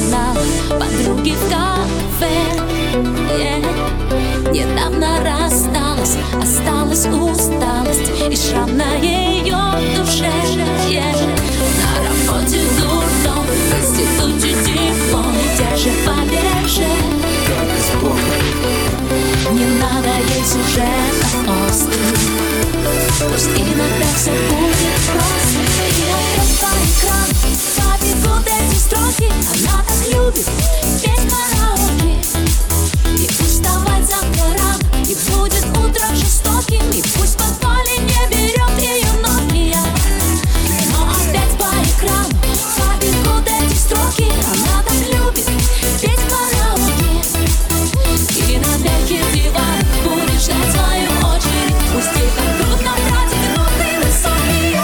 узнала подруги в кафе. Недавно рассталась, осталась усталость и шрам на ее душе. На работе дурдом, в институте диплом, те же побеже. Только с Богом. Не надо ей сюжетов острых, пусть иногда все будет просто. И опять по экрану побегут эти строки. Она так любит петь караоке. И пусть вставать завтра рано, и будет утро жестоким, и пусть в подвале не берет ее Nokia. Но опять по экрану побегут эти строки. Она так любит петь караоке. И на мягких диванах будешь ждать свою очередь. Пусть ей так трудно продвинутые высокие.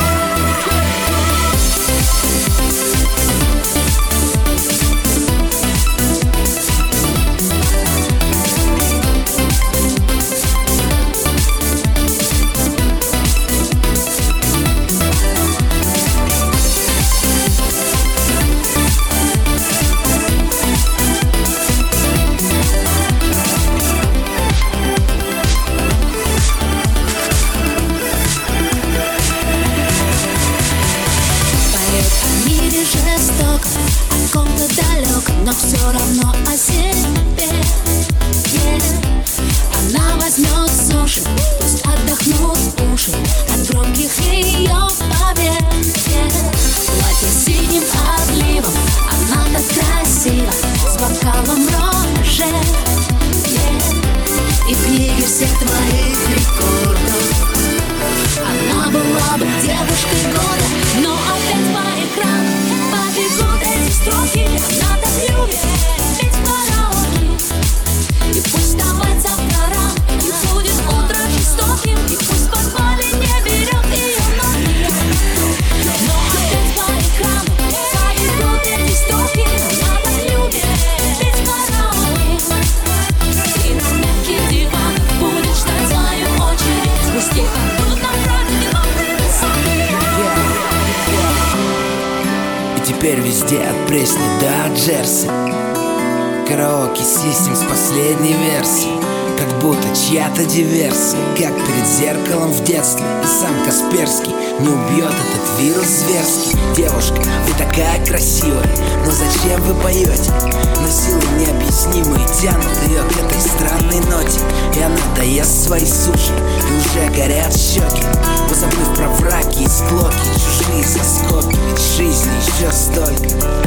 Жесток, о ком-то далек, но все равно о себе. Она возьмет суши, пусть отдохнут уши от громких ее побед. Платье синим отливом, она так красива, с бокалом роже. И в книге всех твоих рекордов она была бы девушкой года. Но опять по экрану побегут эти строки. Она так любит петь караоке. И пусть вставать завтра рано, и будет утро жестоким, и пусть в подвале не берет ее Nokia. Но опять по экрану побегут эти строки. Она так любит петь караоке. И на мягких диванах будет ждать свою очередь. Пусть ей так трудно продвинутые высокие. И теперь везде от Пресни до Джерси караоке систем с последней версии. Как будто чья-то диверсия, как перед зеркалом в детстве. И сам Касперский не убьет этот вирус зверский. Девушка, вы такая красивая, но зачем вы поете? Но силы необъяснимые тянут ее к этой странной ноте. И она доест свои суши, и уже горят щеки, позабыв про враки и склоки, чужие заскоки. Ведь жизни еще столько.